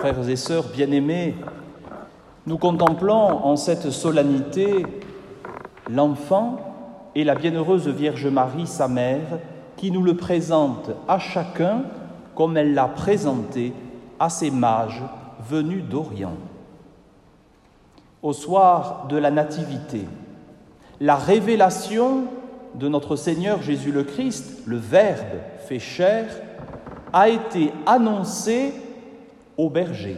Frères et sœurs bien-aimés, nous contemplons en cette solennité l'enfant et la bienheureuse Vierge Marie, sa mère, qui nous le présente à chacun comme elle l'a présenté à ces mages venus d'Orient. Au soir de la Nativité, la révélation de notre Seigneur Jésus le Christ, le Verbe fait chair, a été annoncée aux bergers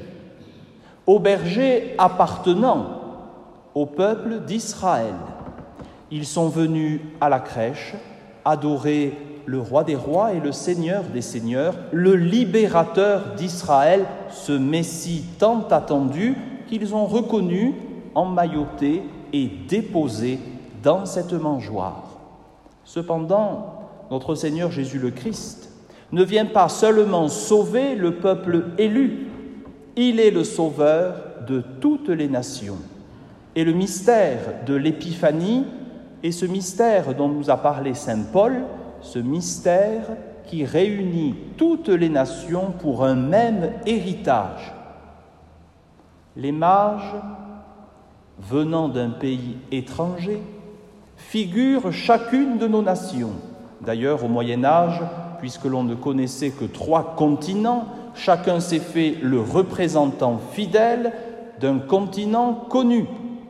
appartenant au peuple d'Israël. Ils sont venus à la crèche adorer le roi des rois et le Seigneur des seigneurs, le libérateur d'Israël, ce Messie tant attendu qu'ils ont reconnu, emmailloté et déposé dans cette mangeoire. Cependant, notre Seigneur Jésus le Christ ne vient pas seulement sauver le peuple élu, il est le sauveur de toutes les nations. Et le mystère de l'Épiphanie est ce mystère dont nous a parlé saint Paul, ce mystère qui réunit toutes les nations pour un même héritage. Les mages, venant d'un pays étranger, figurent chacune de nos nations. D'ailleurs, au Moyen-Âge, puisque l'on ne connaissait que 3 continents, chacun s'est fait le représentant fidèle d'un continent connu.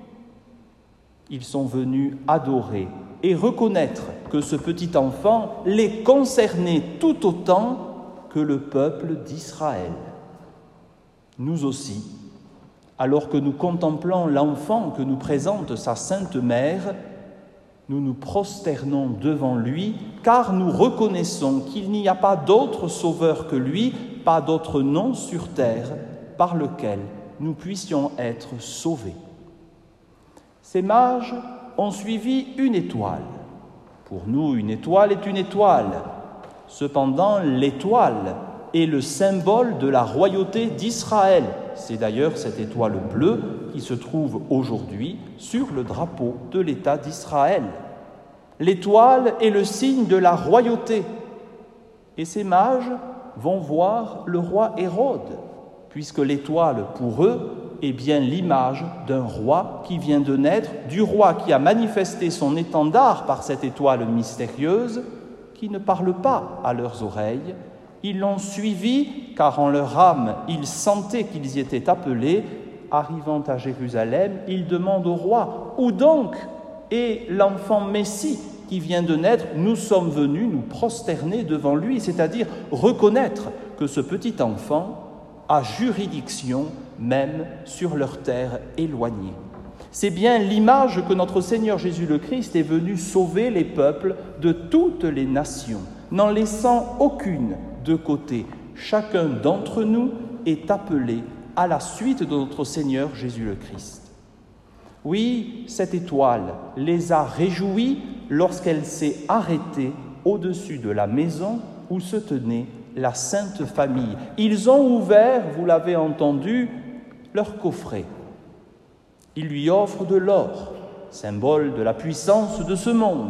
Ils sont venus adorer et reconnaître que ce petit enfant les concernait tout autant que le peuple d'Israël. Nous aussi, alors que nous contemplons l'enfant que nous présente sa Sainte Mère, nous nous prosternons devant lui, car nous reconnaissons qu'il n'y a pas d'autre sauveur que lui, pas d'autre nom sur terre par lequel nous puissions être sauvés. Ces mages ont suivi une étoile. Pour nous, une étoile est une étoile. Cependant, l'étoile est le symbole de la royauté d'Israël. C'est d'ailleurs cette étoile bleue qui se trouve aujourd'hui sur le drapeau de l'État d'Israël. L'étoile est le signe de la royauté. Et ces mages vont voir le roi Hérode, puisque l'étoile, pour eux, est bien l'image d'un roi qui vient de naître, du roi qui a manifesté son étendard par cette étoile mystérieuse, qui ne parle pas à leurs oreilles. Ils l'ont suivi, car en leur âme, ils sentaient qu'ils y étaient appelés. Arrivant à Jérusalem, ils demandent au roi « Où donc est l'enfant Messie qui vient de naître ? Nous sommes venus nous prosterner devant lui », c'est-à-dire reconnaître que ce petit enfant a juridiction même sur leur terre éloignée. C'est bien l'image que notre Seigneur Jésus le Christ est venu sauver les peuples de toutes les nations, n'en laissant aucune de côté. Chacun d'entre nous est appelé à la suite de notre Seigneur Jésus le Christ. Oui, cette étoile les a réjouis lorsqu'elle s'est arrêtée au-dessus de la maison où se tenait la Sainte Famille. Ils ont ouvert, vous l'avez entendu, leur coffret. Ils lui offrent de l'or, symbole de la puissance de ce monde.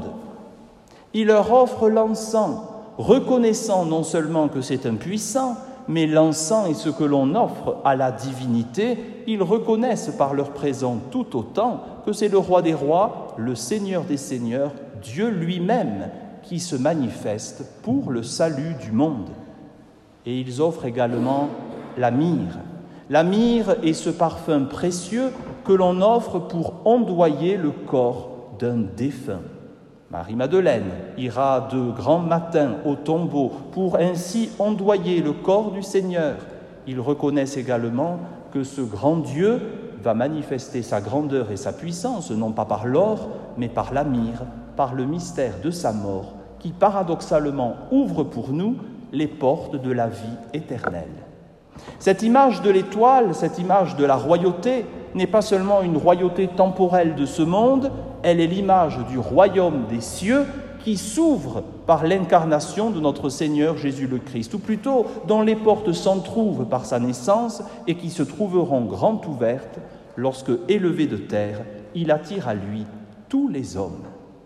Ils leur offrent l'encens, reconnaissant non seulement que c'est un puissant, mais l'encens est ce que l'on offre à la divinité. Ils reconnaissent par leur présent tout autant que c'est le roi des rois, le Seigneur des seigneurs, Dieu lui-même, qui se manifeste pour le salut du monde. Et ils offrent également la myrrhe. La myrrhe est ce parfum précieux que l'on offre pour ondoyer le corps d'un défunt. Marie-Madeleine ira de grand matin au tombeau pour ainsi ondoyer le corps du Seigneur. Ils reconnaissent également que ce grand Dieu va manifester sa grandeur et sa puissance, non pas par l'or, mais par la myrrhe, par le mystère de sa mort, qui paradoxalement ouvre pour nous les portes de la vie éternelle. Cette image de l'étoile, cette image de la royauté, n'est pas seulement une royauté temporelle de ce monde, elle est l'image du royaume des cieux qui s'ouvre par l'incarnation de notre Seigneur Jésus le Christ, ou plutôt dont les portes s'entrouvent par sa naissance et qui se trouveront grand ouvertes lorsque, élevé de terre, il attire à lui tous les hommes.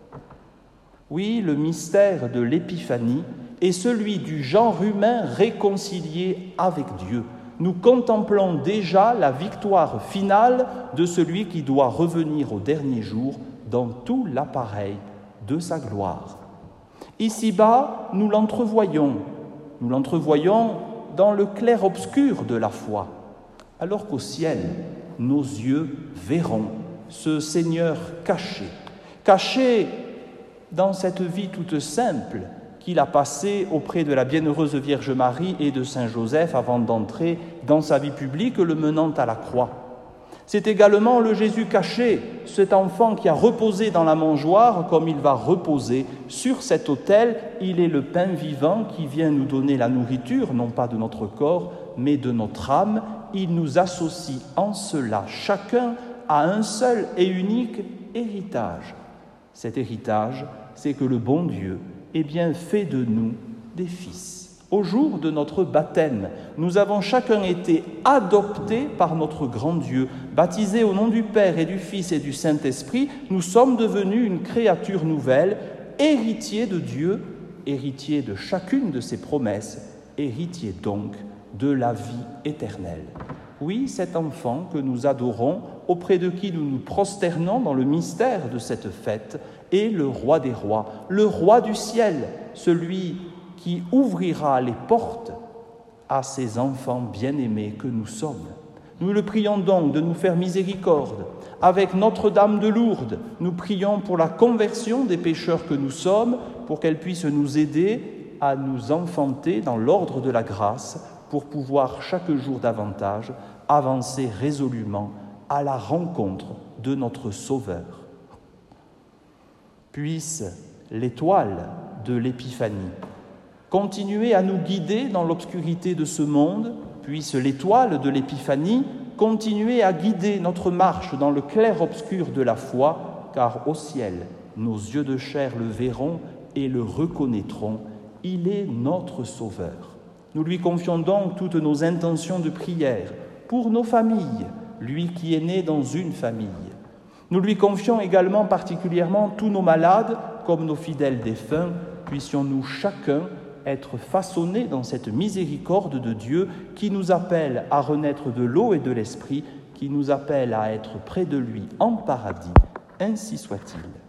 Oui, le mystère de l'Épiphanie est celui du genre humain réconcilié avec Dieu. nous contemplons déjà la victoire finale de celui qui doit revenir au dernier jour dans tout l'appareil de sa gloire. Ici-bas, nous l'entrevoyons dans le clair-obscur de la foi, alors qu'au ciel, nos yeux verront ce Seigneur caché dans cette vie toute simple qu'il a passée auprès de la bienheureuse Vierge Marie et de Saint Joseph avant d'entrer dans sa vie publique, le menant à la croix. C'est également le Jésus caché, cet enfant qui a reposé dans la mangeoire comme il va reposer sur cet autel. Il est le pain vivant qui vient nous donner la nourriture, non pas de notre corps, mais de notre âme. Il nous associe en cela chacun à un seul et unique héritage. Cet héritage, c'est que le bon Dieu ait bien fait de nous des fils. Au jour de notre baptême, nous avons chacun été adoptés par notre grand Dieu. Baptisés au nom du Père et du Fils et du Saint-Esprit, nous sommes devenus une créature nouvelle, héritiers de Dieu, héritiers de chacune de ses promesses, héritiers donc de la vie éternelle. Oui, cet enfant que nous adorons, auprès de qui nous nous prosternons dans le mystère de cette fête, est le roi des rois, le roi du ciel, celui qui ouvrira les portes à ces enfants bien-aimés que nous sommes. Nous le prions donc de nous faire miséricorde. Avec Notre-Dame de Lourdes, nous prions pour la conversion des pécheurs que nous sommes, pour qu'elle puisse nous aider à nous enfanter dans l'ordre de la grâce, pour pouvoir chaque jour davantage avancer résolument à la rencontre de notre Sauveur. Puisse l'étoile de l'Épiphanie continuer à nous guider dans l'obscurité de ce monde, puisse l'étoile de l'Épiphanie continuer à guider notre marche dans le clair-obscur de la foi, car au ciel, nos yeux de chair le verront et le reconnaîtront. Il est notre Sauveur. Nous lui confions donc toutes nos intentions de prière pour nos familles, lui qui est né dans une famille. Nous lui confions également particulièrement tous nos malades, comme nos fidèles défunts. Puissions-nous chacun être façonnés dans cette miséricorde de Dieu qui nous appelle à renaître de l'eau et de l'esprit, qui nous appelle à être près de lui en paradis. Ainsi soit-il.